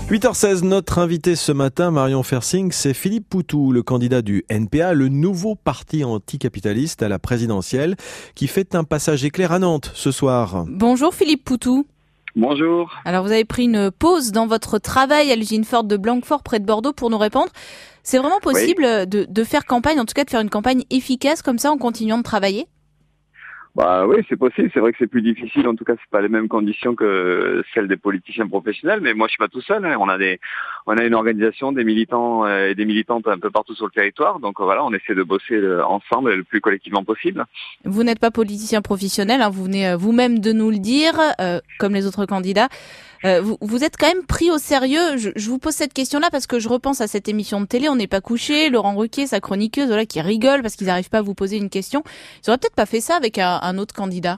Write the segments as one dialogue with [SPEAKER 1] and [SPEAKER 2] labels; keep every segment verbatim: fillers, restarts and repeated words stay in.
[SPEAKER 1] huit heures seize, notre invité ce matin, Marion Fersing, c'est Philippe Poutou, le candidat du N P A, le nouveau parti anticapitaliste à la présidentielle, qui fait un passage éclair à Nantes ce soir.
[SPEAKER 2] Bonjour Philippe Poutou.
[SPEAKER 3] Bonjour.
[SPEAKER 2] Alors vous avez pris une pause dans votre travail à l'usine Ford de Blanquefort près de Bordeaux pour nous répondre. C'est vraiment possible oui. de, de faire campagne, en tout cas de faire une campagne efficace comme ça en continuant de travailler ?
[SPEAKER 3] Bah oui, c'est possible. C'est vrai que c'est plus difficile. En tout cas, c'est pas les mêmes conditions que celles des politiciens professionnels. Mais moi, je suis pas tout seul. Hein. On a des, on a une organisation, des militants et des militantes un peu partout sur le territoire. Donc voilà, on essaie de bosser ensemble le plus collectivement possible.
[SPEAKER 2] Vous n'êtes pas politicien professionnel. Hein. Vous venez vous-même de nous le dire, euh, comme les autres candidats. Euh, vous, vous êtes quand même pris au sérieux. Je, je vous pose cette question-là parce que je repense à cette émission de télé. On n'est pas couché. Laurent Ruquier, sa chroniqueuse, voilà, qui rigole parce qu'ils n'arrivent pas à vous poser une question. Ils auraient peut-être pas fait ça avec un, un autre candidat.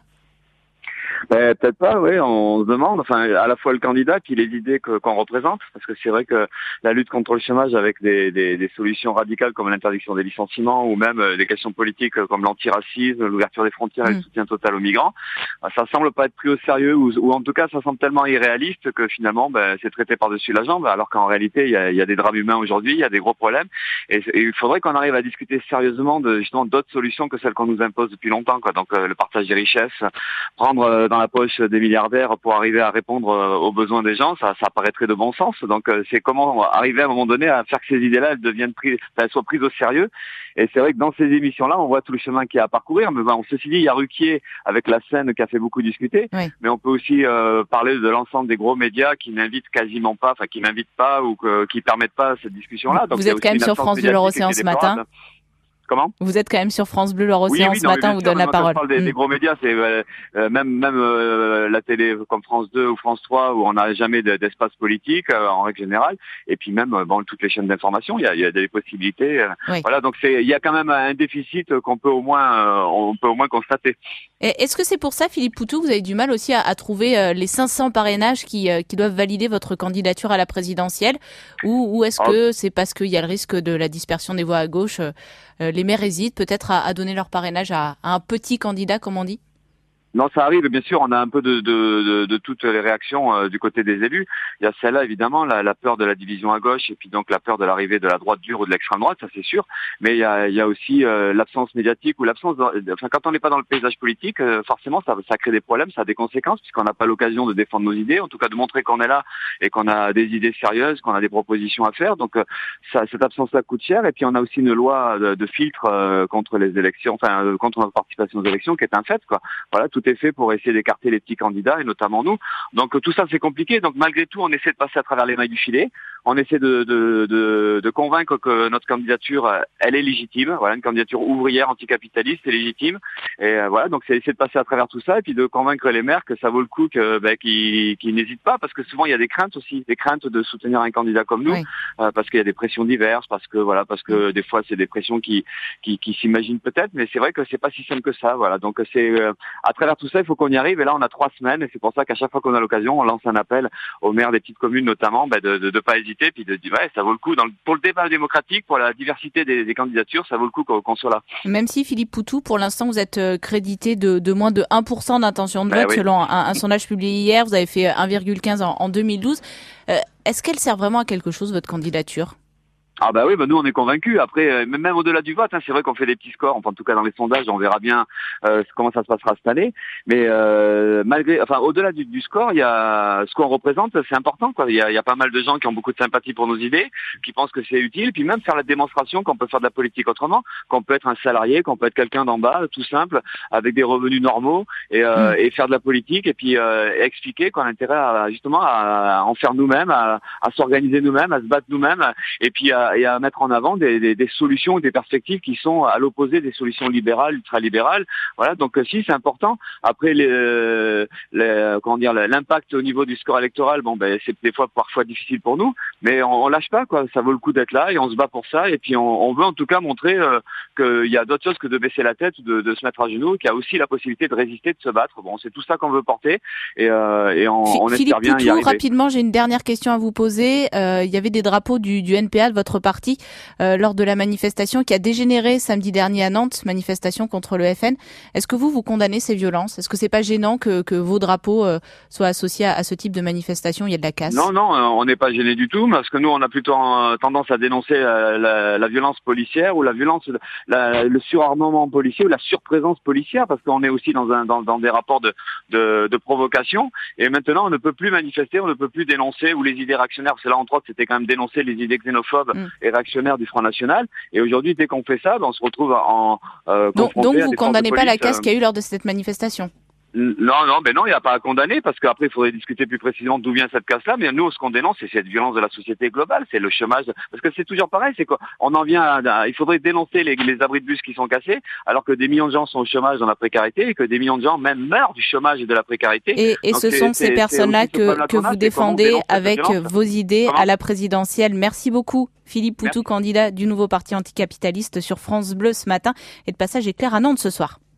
[SPEAKER 3] Ben, peut-être pas, oui, on se demande, enfin, à la fois le candidat puis les idées que, qu'on représente, parce que c'est vrai que la lutte contre le chômage avec des, des, des solutions radicales comme l'interdiction des licenciements ou même des questions politiques comme l'antiracisme, l'ouverture des frontières et le soutien total aux migrants, ça semble pas être pris au sérieux ou, ou en tout cas ça semble tellement irréaliste que finalement ben, c'est traité par-dessus la jambe, alors qu'en réalité il y a, il y a des drames humains aujourd'hui, il y a des gros problèmes et, et il faudrait qu'on arrive à discuter sérieusement de justement d'autres solutions que celles qu'on nous impose depuis longtemps, quoi. Donc euh, le partage des richesses, prendre euh, dans la poche des milliardaires pour arriver à répondre aux besoins des gens, ça, ça paraîtrait de bon sens. Donc c'est comment arriver à un moment donné à faire que ces idées-là elles deviennent prises, elles soient prises au sérieux. Et c'est vrai que dans ces émissions-là, on voit tout le chemin qu'il y a à parcourir. Mais bon, ceci dit, il y a Ruquier avec la scène qui a fait beaucoup discuter. Oui. Mais on peut aussi euh, parler de l'ensemble des gros médias qui n'invitent quasiment pas, enfin qui n'invitent pas ou que, qui permettent pas cette discussion-là.
[SPEAKER 2] Donc, vous êtes quand même sur France Bleu Loire-Océan ce matin.
[SPEAKER 3] Comment ?
[SPEAKER 2] Vous êtes quand même sur France Bleu Loire-Océan
[SPEAKER 3] oui, oui,
[SPEAKER 2] ce matin, vous donne la parole.
[SPEAKER 3] Je parle des, mmh. des gros médias, c'est euh, même même euh, la télé comme France deux ou France trois où on n'a jamais de, d'espace politique euh, en règle générale, et puis même euh, bon toutes les chaînes d'information, il y a, il y a des possibilités. Euh, oui. Voilà, donc c'est il y a quand même un déficit qu'on peut au moins euh, on peut au moins constater.
[SPEAKER 2] Et est-ce que c'est pour ça, Philippe Poutou, vous avez du mal aussi à, à trouver euh, les cinq cents parrainages qui euh, qui doivent valider votre candidature à la présidentielle, ou, ou est-ce oh. que c'est parce qu'il y a le risque de la dispersion des voix à gauche? euh, Les maires hésitent peut-être à, à donner leur parrainage à, à un petit candidat, comme on dit ?
[SPEAKER 3] Non, ça arrive, bien sûr, on a un peu de, de, de, de toutes les réactions euh, du côté des élus. Il y a celle-là, évidemment, la, la peur de la division à gauche et puis donc la peur de l'arrivée de la droite dure ou de l'extrême droite, ça c'est sûr. Mais il y a, il y a aussi euh, l'absence médiatique ou l'absence... De, enfin, quand on n'est pas dans le paysage politique, euh, forcément, ça, ça crée des problèmes, ça a des conséquences puisqu'on n'a pas l'occasion de défendre nos idées, en tout cas de montrer qu'on est là et qu'on a des idées sérieuses, qu'on a des propositions à faire. Donc, euh, ça, cette absence-là coûte cher. Et puis, on a aussi une loi de, de filtre euh, contre les élections, enfin, euh, contre notre participation aux élections qui est un fait, quoi. Voilà, tout est fait pour essayer d'écarter les petits candidats et notamment nous. Donc tout ça c'est compliqué. Donc malgré tout, on essaie de passer à travers les mailles du filet. On essaie de, de, de, de convaincre que notre candidature, elle est légitime. Voilà, une candidature ouvrière, anticapitaliste, est légitime. Et euh, voilà, donc c'est essayer de passer à travers tout ça et puis de convaincre les maires que ça vaut le coup, que ben, qu'ils, qu'ils n'hésitent pas, parce que souvent il y a des craintes aussi, des craintes de soutenir un candidat comme nous, oui. euh, parce qu'il y a des pressions diverses, parce que voilà, parce que des fois c'est des pressions qui qui, qui s'imaginent peut-être, mais c'est vrai que c'est pas si simple que ça. Voilà, donc c'est euh, à travers tout ça, il faut qu'on y arrive. Et là, on a trois semaines, et c'est pour ça qu'à chaque fois qu'on a l'occasion, on lance un appel aux maires des petites communes, notamment, ben, de, de, de pas hésiter, puis de dire, ouais, ça vaut le coup, dans le, pour le débat démocratique, pour la diversité des, des candidatures, ça vaut le coup qu'on, qu'on soit là.
[SPEAKER 2] Même si, Philippe Poutou, pour l'instant, vous êtes crédité de, de moins de un pour cent d'intention de vote, ben, oui. selon un, un sondage publié hier, vous avez fait un virgule quinze en, en deux mille douze. Euh, est-ce qu'elle sert vraiment à quelque chose, votre candidature ?
[SPEAKER 3] Ah bah oui, bah nous on est convaincus. Après, euh, même au-delà du vote, hein, c'est vrai qu'on fait des petits scores. Enfin, en tout cas dans les sondages, on verra bien euh, comment ça se passera cette année. Mais euh, malgré, enfin, au-delà du, du score, il y a ce qu'on représente, c'est important, quoi. Il y a, il y a pas mal de gens qui ont beaucoup de sympathie pour nos idées, qui pensent que c'est utile, puis même faire la démonstration qu'on peut faire de la politique autrement, qu'on peut être un salarié, qu'on peut être quelqu'un d'en bas, tout simple, avec des revenus normaux et, euh, mmh. et faire de la politique, et puis euh, expliquer qu'on a intérêt à, justement à en faire nous-mêmes, à, à s'organiser nous-mêmes, à se battre nous-mêmes, et puis à et à mettre en avant des, des, des solutions et des perspectives qui sont à l'opposé des solutions libérales, ultralibérales. Voilà, donc si c'est important. Après, les, les, comment dire, l'impact au niveau du score électoral, bon, ben c'est des fois parfois difficile pour nous, mais on, on lâche pas, quoi. Ça vaut le coup d'être là et on se bat pour ça. Et puis on, on veut en tout cas montrer euh, qu'il y a d'autres choses que de baisser la tête, de, de se mettre à genoux, qu'il y a aussi la possibilité de résister, de se battre. Bon, c'est tout ça qu'on veut porter et, euh, et on, on espère bien
[SPEAKER 2] Poutou,
[SPEAKER 3] y arriver.
[SPEAKER 2] Rapidement, j'ai une dernière question à vous poser. Euh, il y avait des drapeaux du, du N P A de votre parti euh, lors de la manifestation qui a dégénéré samedi dernier à Nantes, manifestation contre le F N. Est-ce que vous, vous condamnez ces violences? Est-ce que c'est pas gênant que, que vos drapeaux euh, soient associés à, à ce type de manifestation? Il y a de la casse.
[SPEAKER 3] Non, non, on n'est pas gêné du tout, parce que nous, on a plutôt euh, tendance à dénoncer euh, la, la violence policière ou la violence, la, le surarmement policier ou la surprésence policière, parce qu'on est aussi dans, un, dans, dans des rapports de, de, de provocation. Et maintenant, on ne peut plus manifester, on ne peut plus dénoncer, ou les idées réactionnaires, parce que là, entre autres, c'était quand même dénoncer les idées xénophobes mm. et réactionnaires du Front National. Et aujourd'hui, dès qu'on fait ça, ben, on se retrouve en euh,
[SPEAKER 2] donc, donc vous condamnez pas la casse euh... qu'il y a eu lors de cette manifestation?
[SPEAKER 3] Non, non, ben non, il n'y a pas à condamner, parce qu'après, il faudrait discuter plus précisément d'où vient cette casse-là. Mais nous, ce qu'on dénonce, c'est cette violence de la société globale, c'est le chômage. Parce que c'est toujours pareil, c'est quoi? On en vient à, à, il faudrait dénoncer les, les abris de bus qui sont cassés, alors que des millions de gens sont au chômage dans la précarité, et que des millions de gens même meurent du chômage et de la précarité.
[SPEAKER 2] Et, et ce sont ces personnes-là que, que vous défendez avec vos idées Comment à la présidentielle. Merci beaucoup, Philippe Poutou, Merci. candidat du nouveau parti anticapitaliste sur France Bleu ce matin, et de passage éclair à Nantes ce soir.